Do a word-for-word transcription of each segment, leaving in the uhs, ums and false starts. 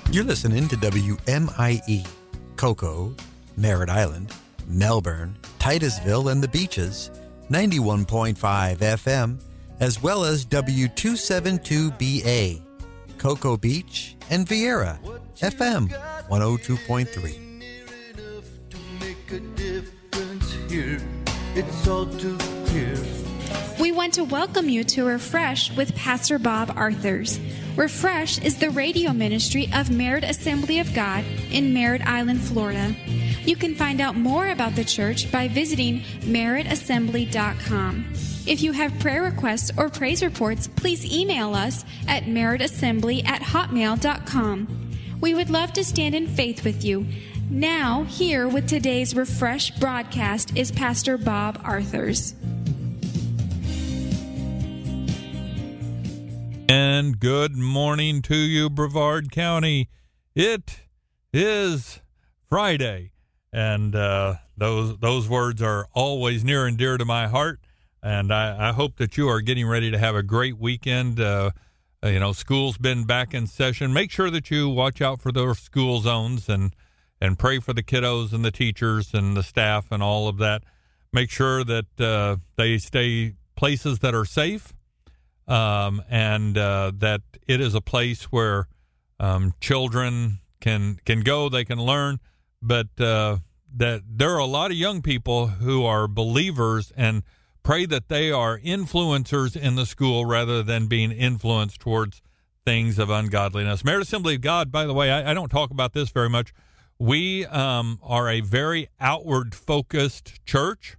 You're listening to W M I E, Cocoa, Merritt Island, Melbourne, Titusville, and the Beaches, ninety-one point five F M, as well as W two seventy-two B A, Cocoa Beach, and Vieira, F M one oh two point three. It's all too clear. We want to welcome you to Refresh with Pastor Bob Arthurs. Refresh is the radio ministry of Merritt Assembly of God in Merritt Island, Florida. You can find out more about the church by visiting merritt assembly dot com. If you have prayer requests or praise reports, please email us at merritt assembly at hotmail dot com. We would love to stand in faith with you. Now, here with today's Refresh broadcast is Pastor Bob Arthurs. And good morning to you, Brevard County. It is Friday, and uh, those those words are always near and dear to my heart. And I, I hope that you are getting ready to have a great weekend. Uh, you know, school's been back in session. Make sure that you watch out for those school zones and and pray for the kiddos and the teachers and the staff and all of that. Make sure that uh, they stay places that are safe. Um, and uh, that it is a place where um, children can can go, they can learn, but uh, that there are a lot of young people who are believers, and pray that they are influencers in the school rather than being influenced towards things of ungodliness. Merritt Assembly of God, by the way, I, I don't talk about this very much. We um, are a very outward-focused church,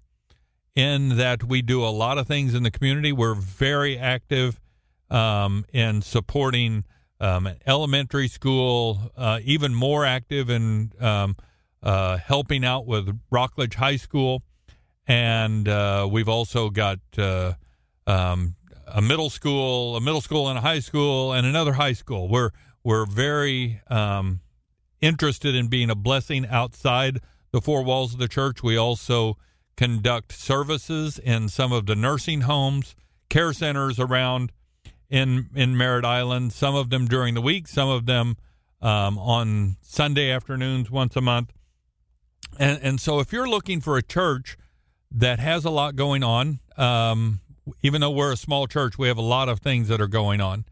in that we do a lot of things in the community. We're very active um, in supporting um, an elementary school, uh, even more active in um, uh, helping out with Rockledge High School. And uh, we've also got uh, um, a middle school, a middle school and a high school, and another high school. We're, we're very um, interested in being a blessing outside the four walls of the church. We also conduct services in some of the nursing homes, care centers around in in Merritt Island, some of them during the week, some of them um, on Sunday afternoons once a month. And, and so if you're looking for a church that has a lot going on, um, even though we're a small church, we have a lot of things that are going on.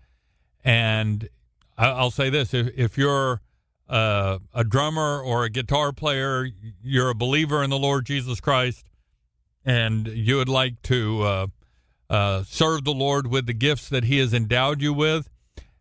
And I, I'll say this, if, if you're uh, a drummer or a guitar player, you're a believer in the Lord Jesus Christ, and you would like to uh, uh, serve the Lord with the gifts that he has endowed you with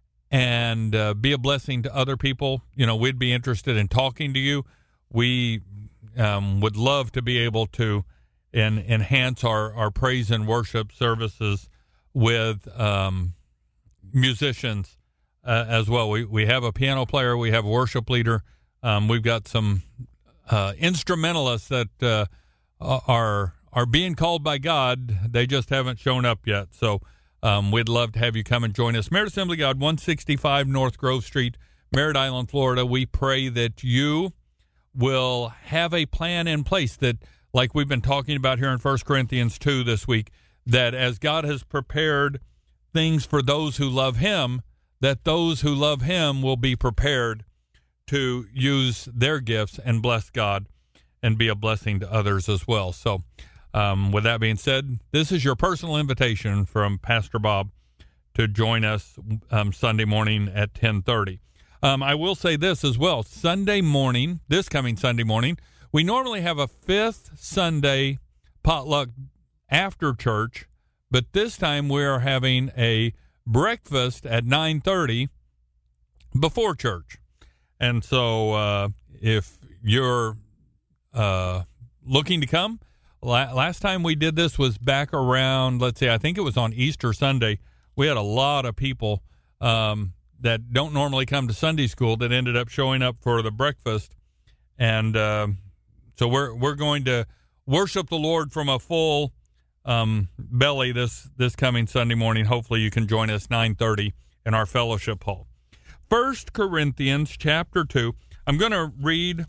and uh, be a blessing to other people, you know, we'd be interested in talking to you. We um, would love to be able to en- enhance our, our praise and worship services with um, musicians uh, as well. We, we have a piano player. We have a worship leader. Um, we've got some uh, instrumentalists that uh, are... are being called by God. They just haven't shown up yet. So um, we'd love to have you come and join us. Merritt Assembly of God, one sixty-five North Grove Street, Merritt Island, Florida. We pray that you will have a plan in place that, like we've been talking about here in First Corinthians two this week, that as God has prepared things for those who love him, that those who love him will be prepared to use their gifts and bless God and be a blessing to others as well. So, Um, with that being said, this is your personal invitation from Pastor Bob to join us um, Sunday morning at ten thirty. Um, I will say this as well. Sunday morning, this coming Sunday morning, we normally have a fifth Sunday potluck after church, but this time we are having a breakfast at nine thirty before church. And so uh, if you're uh, looking to come, last time we did this was back around, let's see, I think it was on Easter Sunday. We had a lot of people um, that don't normally come to Sunday school that ended up showing up for the breakfast. And uh, so we're we're going to worship the Lord from a full um, belly this, this coming Sunday morning. Hopefully you can join us nine thirty in our fellowship hall. First Corinthians chapter two. I'm going to read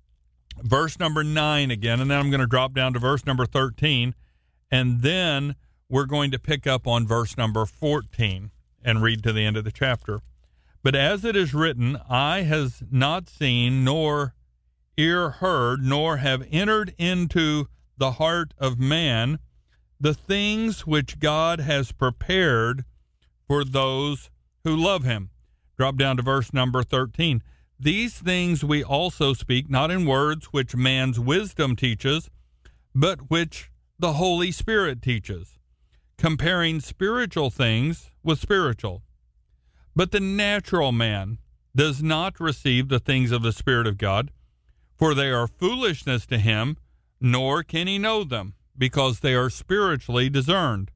verse number nine again, and then I'm going to drop down to verse number thirteen, and then we're going to pick up on verse number fourteen and read to the end of the chapter. But as it is written, eye has not seen, nor ear heard, nor have entered into the heart of man the things which God has prepared for those who love him. Drop down to verse number thirteen. These things we also speak, not in words which man's wisdom teaches, but which the Holy Spirit teaches, comparing spiritual things with spiritual. But the natural man does not receive the things of the Spirit of God, for they are foolishness to him, nor can he know them, because they are spiritually discerned.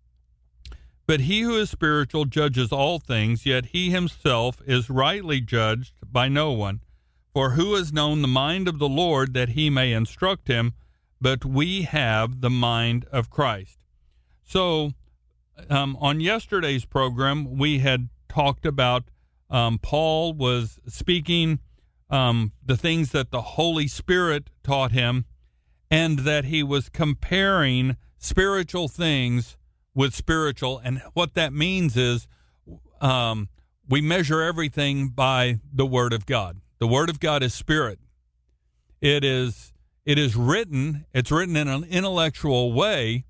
But he who is spiritual judges all things, yet he himself is rightly judged by no one. For who has known the mind of the Lord that he may instruct him? But we have the mind of Christ. So um, on yesterday's program, we had talked about um, Paul was speaking um, the things that the Holy Spirit taught him, and that he was comparing spiritual things with spiritual. And what that means is um, we measure everything by the Word of God. The Word of God is spirit. It is it is written. It's written in an intellectual way.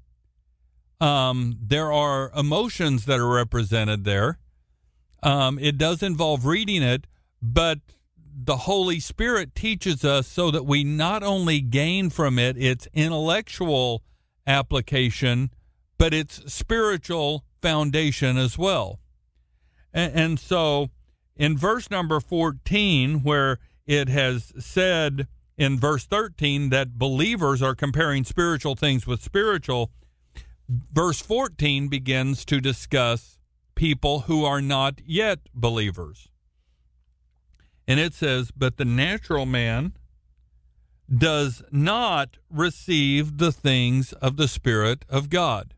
Um, there are emotions that are represented there. Um, it does involve reading it, but the Holy Spirit teaches us so that we not only gain from it its intellectual application, but its spiritual foundation as well. And, and so in verse number fourteen, where it has said in verse thirteen that believers are comparing spiritual things with spiritual, verse fourteen begins to discuss people who are not yet believers. And it says, but the natural man does not receive the things of the Spirit of God.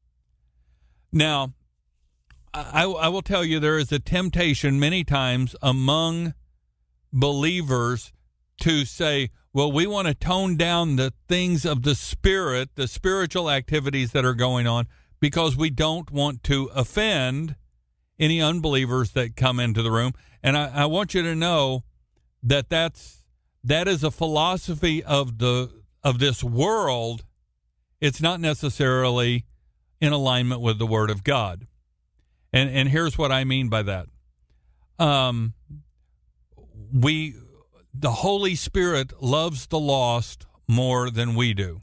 Now, I, I will tell you, there is a temptation many times among believers to say, well, we want to tone down the things of the Spirit, the spiritual activities that are going on, because we don't want to offend any unbelievers that come into the room. And I, I want you to know that that's, that is a philosophy of the of this world. It's not necessarily in alignment with the Word of God. And and here's what I mean by that. Um, we, the Holy Spirit loves the lost more than we do.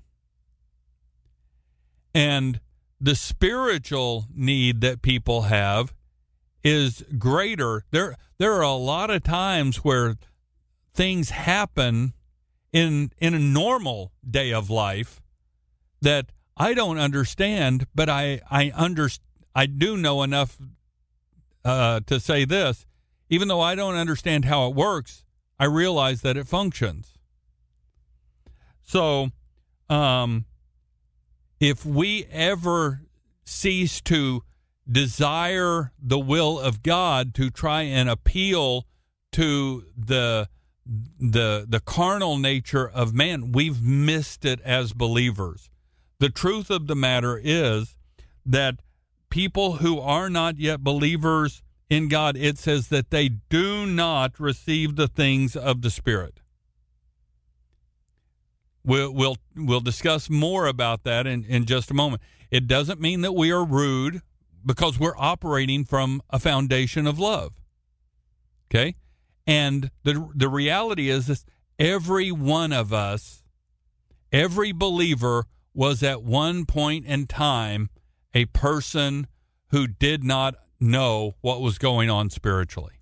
And the spiritual need that people have is greater. There, there are a lot of times where things happen in in a normal day of life that I don't understand, but I I under, I do know enough uh, to say this. Even though I don't understand how it works, I realize that it functions. So, um, if we ever cease to desire the will of God, to try and appeal to the the the carnal nature of man, we've missed it as believers. The truth of the matter is that people who are not yet believers in God, it says that they do not receive the things of the Spirit. We'll we'll, we'll discuss more about that in, in just a moment. It doesn't mean that we are rude, because we're operating from a foundation of love. Okay? And the the reality is this: every one of us, every believer was at one point in time a person who did not know what was going on spiritually.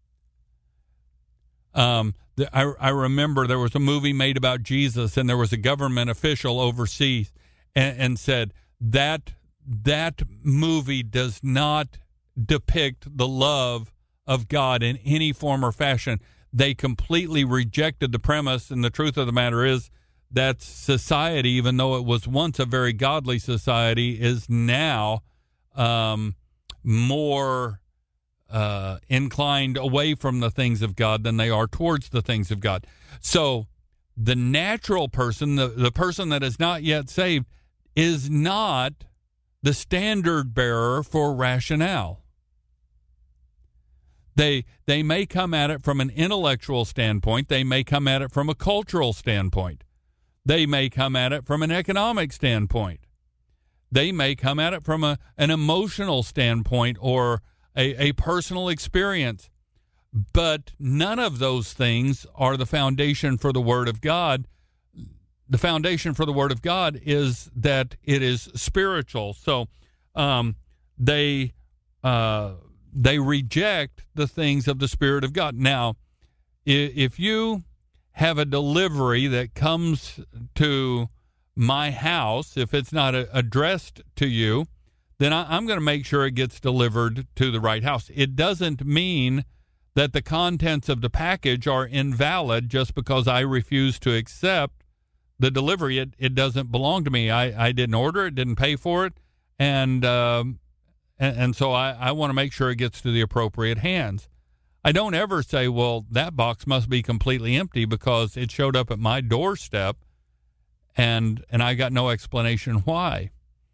Um, the, I, I remember there was a movie made about Jesus, and there was a government official overseas and, and said that that movie does not depict the love of God in any form or fashion. They completely rejected the premise, and the truth of the matter is that society, even though it was once a very godly society, is now um, more uh, inclined away from the things of God than they are towards the things of God. So the natural person, the, the person that is not yet saved, is not the standard bearer for rationale. They they may come at it from an intellectual standpoint. They may come at it from a cultural standpoint. They may come at it from an economic standpoint. They may come at it from a, an emotional standpoint or a, a personal experience. But none of those things are the foundation for the Word of God. The foundation for the Word of God is that it is spiritual. So um, they uh, they reject the things of the Spirit of God. Now, if you have a delivery that comes to my house, if it's not a, addressed to you, then I, I'm going to make sure it gets delivered to the right house. It doesn't mean that the contents of the package are invalid just because I refuse to accept the delivery. It, it doesn't belong to me. I, I didn't order it, didn't pay for it, and um, and, and so I, I want to make sure it gets to the appropriate hands. I don't ever say, well, that box must be completely empty because it showed up at my doorstep and and I got no explanation why.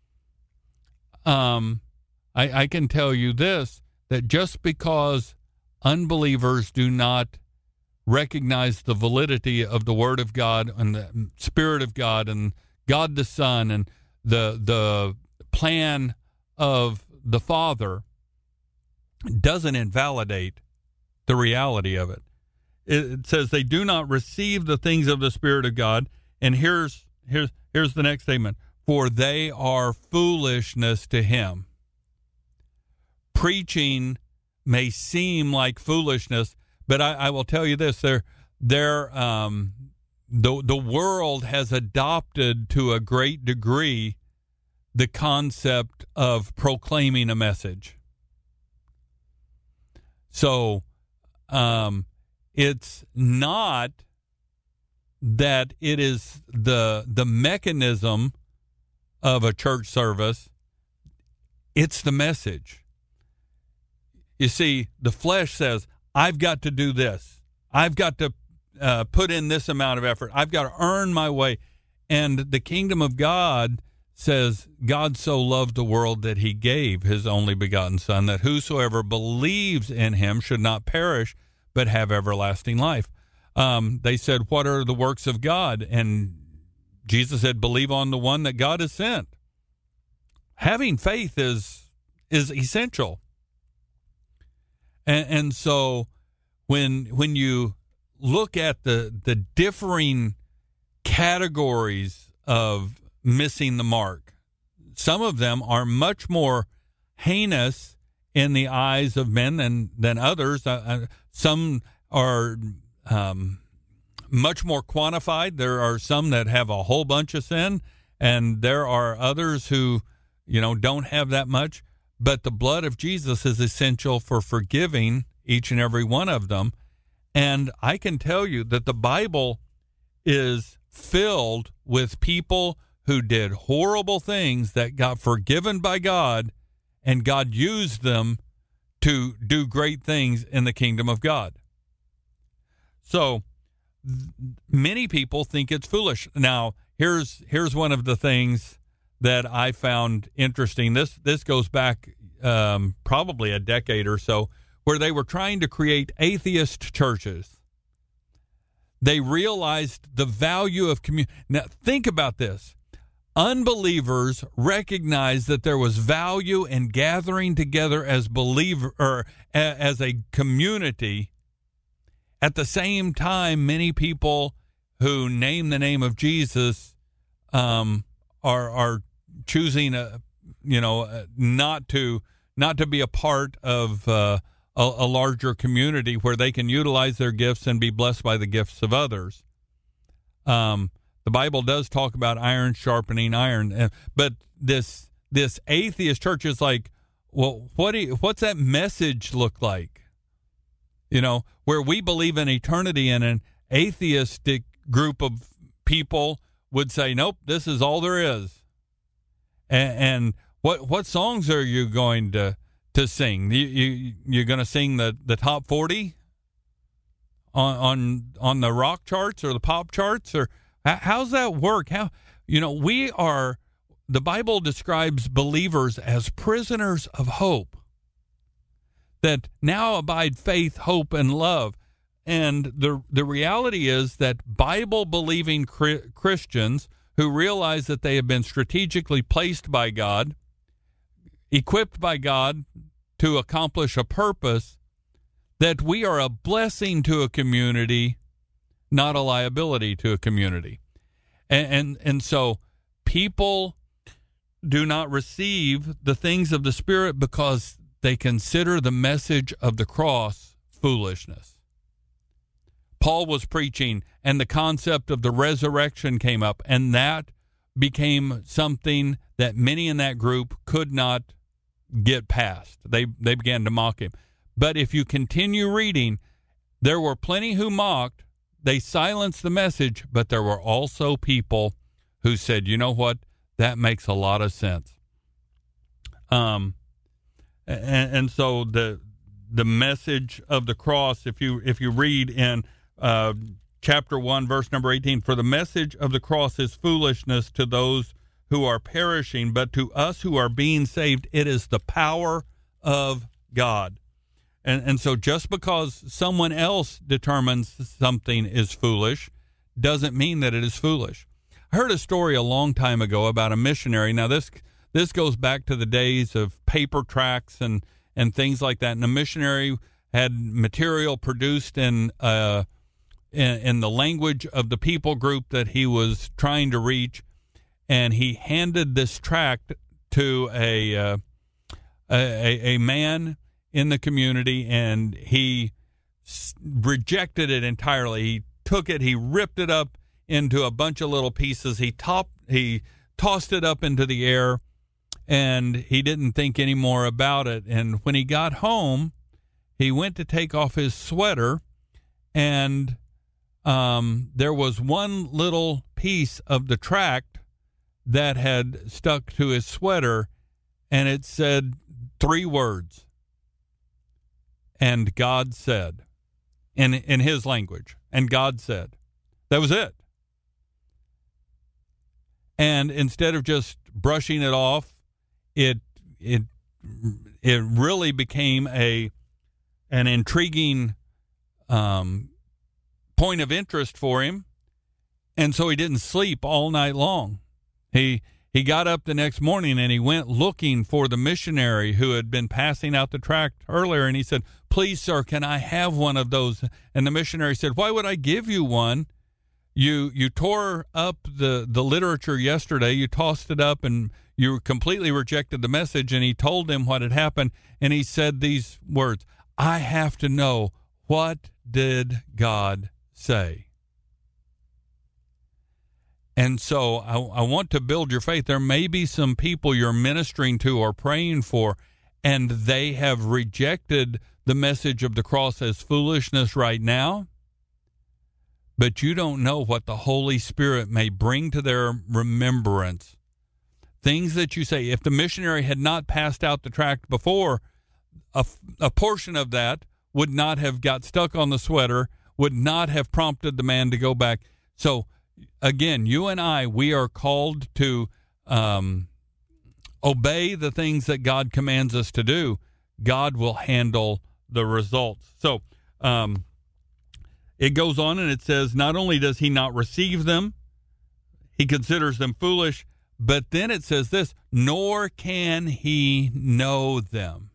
Um, I, I can tell you this, that just because unbelievers do not recognize the validity of the Word of God and the Spirit of God and God the Son and the the plan of the Father, doesn't invalidate the reality of it. It says they do not receive the things of the Spirit of God. And here's here's here's the next statement. For they are foolishness to him. Preaching may seem like foolishness, but I, I will tell you this: they're, they're, um, the the world has adopted to a great degree the concept of proclaiming a message. So um, it's not that it is the the mechanism of a church service. It's the message. You see, the flesh says, I've got to do this. I've got to uh, put in this amount of effort. I've got to earn my way. And the kingdom of God says, God so loved the world that he gave his only begotten Son, that whosoever believes in him should not perish, but have everlasting life. Um, they said, what are the works of God? And Jesus said, believe on the one that God has sent. Having faith is is essential. And, and so when when you look at the the differing categories of missing the mark, some of them are much more heinous in the eyes of men than, than others. Uh, some are um, much more quantified. There are some that have a whole bunch of sin, and there are others who, you know, don't have that much. But the blood of Jesus is essential for forgiving each and every one of them. And I can tell you that the Bible is filled with people who did horrible things that got forgiven by God, and God used them to do great things in the kingdom of God. So many people think it's foolish. Now, here's here's one of the things that I found interesting. This this goes back um, probably a decade or so, where they were trying to create atheist churches. They realized the value of community. Now, think about this. Unbelievers recognized that there was value in gathering together as believer or as a community. At the same time, many people who name the name of Jesus um, are are choosing, a, you know, not to not to be a part of uh, a, a larger community where they can utilize their gifts and be blessed by the gifts of others. Um, the Bible does talk about iron sharpening iron, but this this atheist church is like, well, what do you, what's that message look like? You know, where we believe in eternity, and an atheistic group of people would say, nope, this is all there is. And, and what what songs are you going to to sing? You, you you're going to sing the, the top forty on on on the rock charts or the pop charts, or how's that work? How, you know, we are, the Bible describes believers as prisoners of hope. that now abide faith, hope, and love. And the the reality is that Bible-believing Christians who realize that they have been strategically placed by God, equipped by God to accomplish a purpose, that we are a blessing to a community, not a liability to a community. And, and, and so people do not receive the things of the Spirit because they consider the message of the cross foolishness. Paul was preaching, and the concept of the resurrection came up, and that became something that many in that group could not get past. They they began to mock him. But if you continue reading, there were plenty who mocked. They silenced the message, but there were also people who said, you know what, that makes a lot of sense. Um, and, and so the the message of the cross, if you if you read in uh, chapter one, verse number eighteen, for the message of the cross is foolishness to those who are perishing, but to us who are being saved, it is the power of God. And and so just because someone else determines something is foolish doesn't mean that it is foolish. I heard a story a long time ago about a missionary. Now, this this goes back to the days of paper tracts and, and things like that. And a missionary had material produced in, uh, in in the language of the people group that he was trying to reach, and he handed this tract to a uh, a, a man in the community, and he s- rejected it entirely. He took it, he ripped it up into a bunch of little pieces. He top, he tossed it up into the air, and he didn't think any more about it. And when he got home, he went to take off his sweater, and um, there was one little piece of the tract that had stuck to his sweater, and it said three words. And God said, in in his language, and God said. That was it. And instead of just brushing it off, it it it really became a an intriguing um, point of interest for him, and so he didn't sleep all night long. He He got up the next morning and he went looking for the missionary who had been passing out the tract earlier. And he said, please, sir, can I have one of those? And the missionary said, why would I give you one? You you tore up the, the literature yesterday. You tossed it up and you completely rejected the message. And he told him what had happened. And he said these words, I have to know, what did God say? And so I, I want to build your faith. There may be some people you're ministering to or praying for, and they have rejected the message of the cross as foolishness right now. But you don't know what the Holy Spirit may bring to their remembrance. Things that you say, if the missionary had not passed out the tract before, a, a portion of that would not have got stuck on the sweater, would not have prompted the man to go back. So, again, you and I, we are called to um, obey the things that God commands us to do. God will handle the results. So um, it goes on and it says, not only does he not receive them, he considers them foolish, but then it says this, nor can he know them.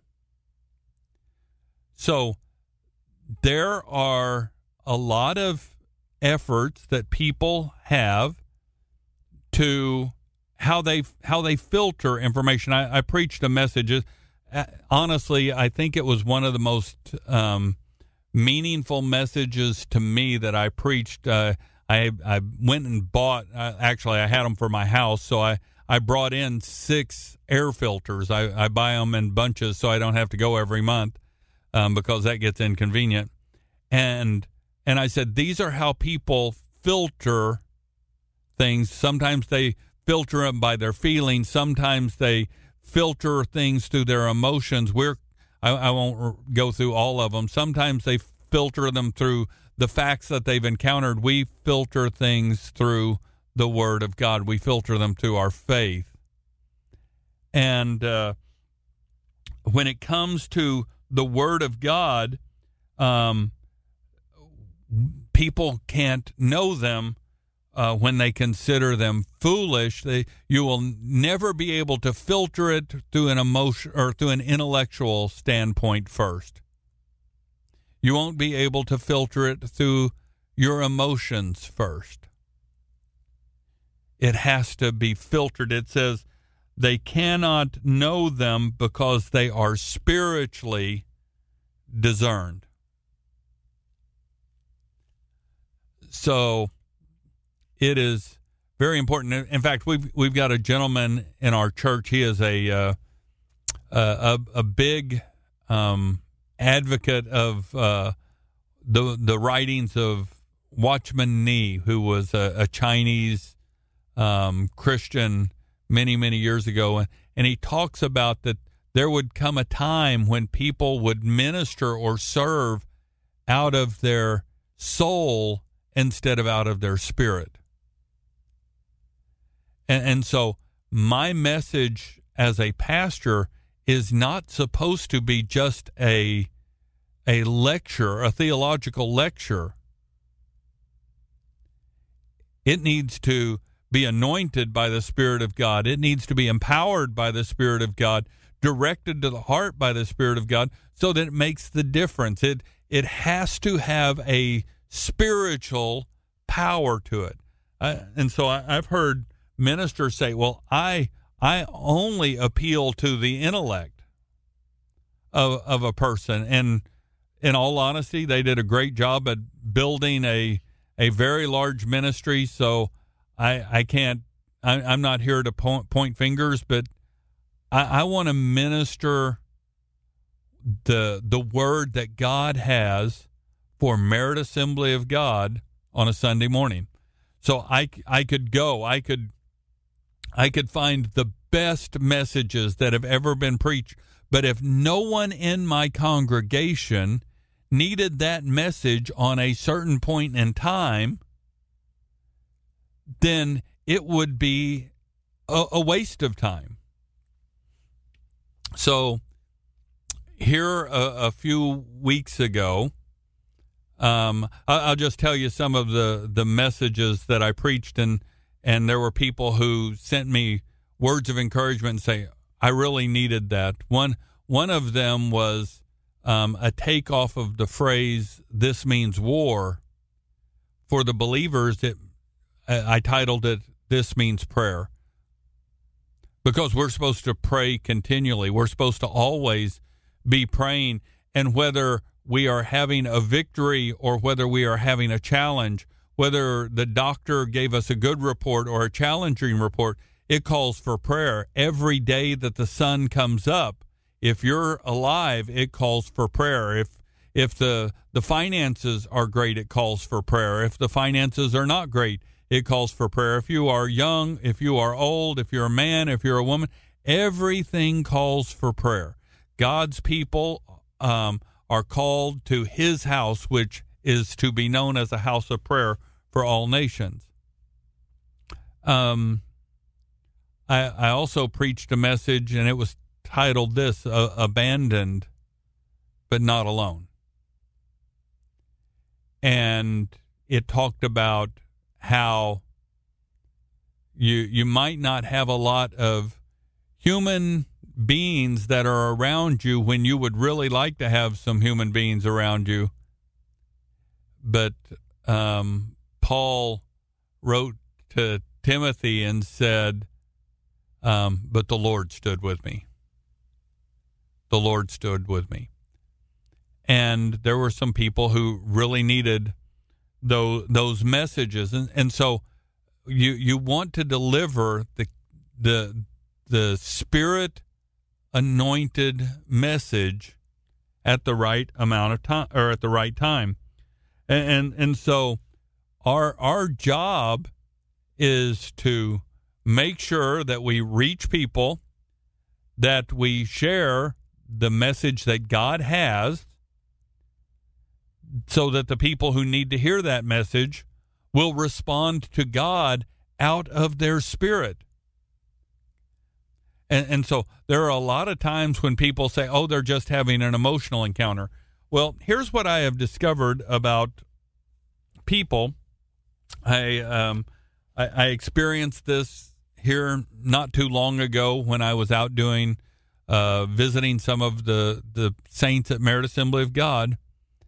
So there are a lot of efforts that people have to how they how they filter information. I, I preached a message. Uh, honestly, I think it was one of the most um, meaningful messages to me that I preached. Uh, I I went and bought. Uh, actually, I had them for my house, so I, I brought in six air filters. I, I buy them in bunches so I don't have to go every month um, because that gets inconvenient. And And I said, these are how people filter things. Sometimes they filter them by their feelings. Sometimes they filter things through their emotions. We're, I, I won't go through all of them. Sometimes they filter them through the facts that they've encountered. We filter things through the Word of God. We filter them through our faith. And uh, when it comes to the Word of God, um, people can't know them uh, when they consider them foolish. They, you will never be able to filter it through an emotion or through an intellectual standpoint first. You won't be able to filter it through your emotions first. It has to be filtered. It says they cannot know them because they are spiritually discerned. So it is very important. In fact, we've we've got a gentleman in our church. He is a uh, a, a big um, advocate of uh, the the writings of Watchman Nee, who was a, a Chinese um, Christian many many years ago, and, and he talks about that there would come a time when people would minister or serve out of their soul instead of out of their spirit. And, and so my message as a pastor is not supposed to be just a a lecture, a theological lecture. It needs to be anointed by the Spirit of God. It needs to be empowered by the Spirit of God, directed to the heart by the Spirit of God, so that it makes the difference. It it has to have a spiritual power to it. Uh, and so I, I've heard ministers say, well, I I only appeal to the intellect of of a person. And in all honesty, they did a great job at building a a very large ministry. So I I can't, I, I'm not here to point, point fingers, but I, I want to minister the the word that God has for Merit Assembly of God on a Sunday morning. So I, I could go, I could I could find the best messages that have ever been preached, but if no one in my congregation needed that message on a certain point in time, then it would be a, a waste of time. So here a, a few weeks ago, Um, I'll just tell you some of the, the messages that I preached, and, and there were people who sent me words of encouragement and say, I really needed that. One one of them was um, a takeoff of the phrase, "This means war." For the believers, it, I titled it, "This means prayer." Because we're supposed to pray continually. We're supposed to always be praying, and whether we are having a victory or whether we are having a challenge, whether the doctor gave us a good report or a challenging report, it calls for prayer. Every day that the sun comes up, if you're alive, it calls for prayer. If if the, the finances are great, it calls for prayer. If the finances are not great, it calls for prayer. If you are young, if you are old, if you're a man, if you're a woman, everything calls for prayer. God's people um are called to his house, which is to be known as a house of prayer for all nations. Um, I, I also preached a message, and it was titled this, uh, Abandoned but Not Alone. And it talked about how you you might not have a lot of human beings that are around you when you would really like to have some human beings around you. But um, Paul wrote to Timothy and said, um, but the Lord stood with me. The Lord stood with me. And there were some people who really needed those, those messages. And, and so you you want to deliver the the the Spirit anointed message at the right amount of time, or at the right time. And, and and so our our job is to make sure that we reach people, that we share the message that God has, so that the people who need to hear that message will respond to God out of their spirit. And, and so there are a lot of times when people say, oh, they're just having an emotional encounter. Well, here's what I have discovered about people. I um, I, I experienced this here not too long ago when I was out doing uh, visiting some of the, the saints at Merit Assembly of God.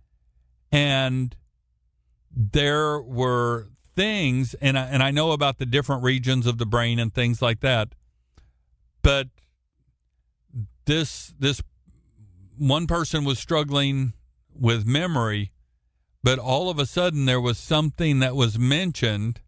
And there were things, and I, and I know about the different regions of the brain and things like that. But this this one person was struggling with memory, but all of a sudden there was something that was mentioned,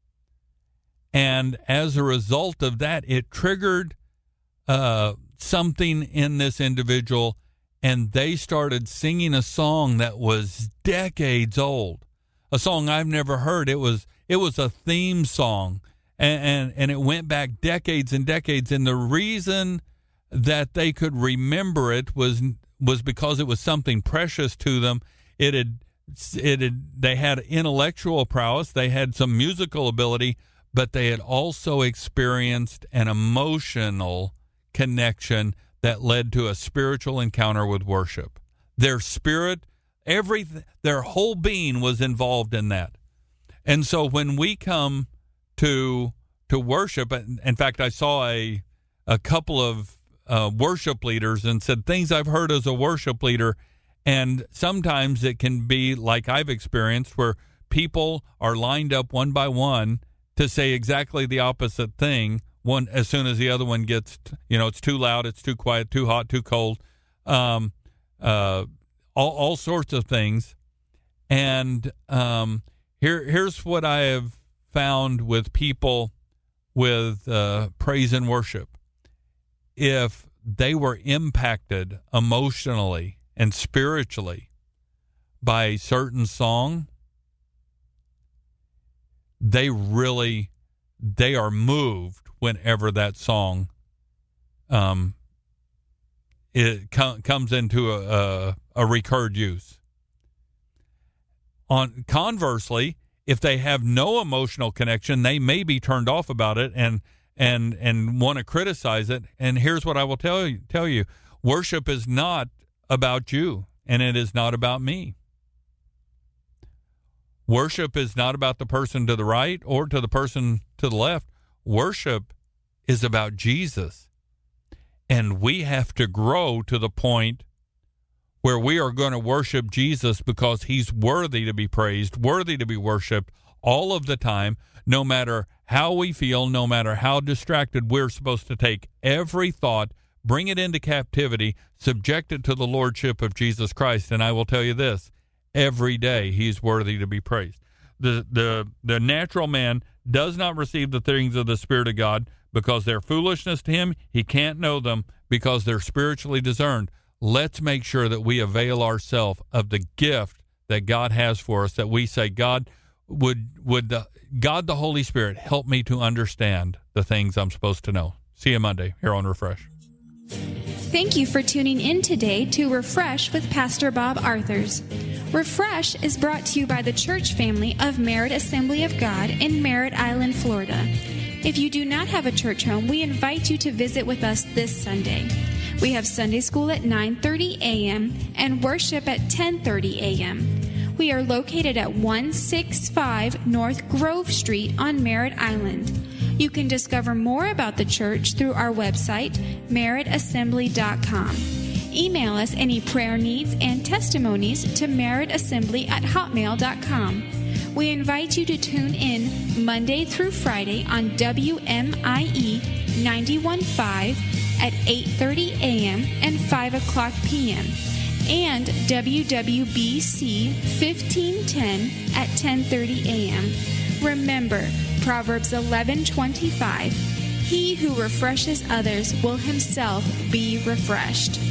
and as a result of that, it triggered uh, something in this individual, and they started singing a song that was decades old, a song I've never heard. It was it was a theme song. And, and and it went back decades and decades, and the reason that they could remember it was was because it was something precious to them. It had it had they had intellectual prowess, they had some musical ability, but they had also experienced an emotional connection that led to a spiritual encounter with worship. Their spirit, everything, their whole being was involved in that. And so when we come to to worship, in fact, I saw a a couple of uh, worship leaders and said things I've heard as a worship leader, and sometimes it can be like I've experienced where people are lined up one by one to say exactly the opposite thing. One as soon as the other one gets, you know, it's too loud, it's too quiet, too hot, too cold, um, uh, all all sorts of things. And um, here here's what I have found with people with uh, praise and worship. If they were impacted emotionally and spiritually by a certain song, they really, they are moved whenever that song um, it com- comes into a, a, a recurred use. On conversely, if they have no emotional connection, they may be turned off about it and and and want to criticize it. And here's what I will tell you: tell you, worship is not about you, and it is not about me. Worship is not about the person to the right or to the person to the left. Worship is about Jesus, and we have to grow to the point where we are going to worship Jesus because he's worthy to be praised, worthy to be worshiped all of the time, no matter how we feel, no matter how distracted. We're supposed to take every thought, bring it into captivity, subject it to the lordship of Jesus Christ. And I will tell you this, every day he's worthy to be praised. The, the, the natural man does not receive the things of the Spirit of God because they're foolishness to him. He can't know them because they're spiritually discerned. Let's make sure that we avail ourselves of the gift that God has for us, that we say, God, would would the, God the Holy Spirit help me to understand the things I'm supposed to know. See you Monday here on Refresh. Thank you for tuning in today to Refresh with Pastor Bob Arthurs. Refresh is brought to you by the church family of Merit Assembly of God in Merritt Island, Florida. If you do not have a church home, we invite you to visit with us this Sunday. We have Sunday school at nine thirty a.m. and worship at ten thirty a.m. We are located at one sixty-five North Grove Street on Merritt Island. You can discover more about the church through our website, merritt assembly dot com. Email us any prayer needs and testimonies to merritt assembly at hotmail dot com. We invite you to tune in Monday through Friday on W M I E ninety-one point five at eight thirty a.m. and five o'clock p.m. and W W B C fifteen ten at ten thirty a.m. Remember, Proverbs eleven twenty-five, he who refreshes others will himself be refreshed.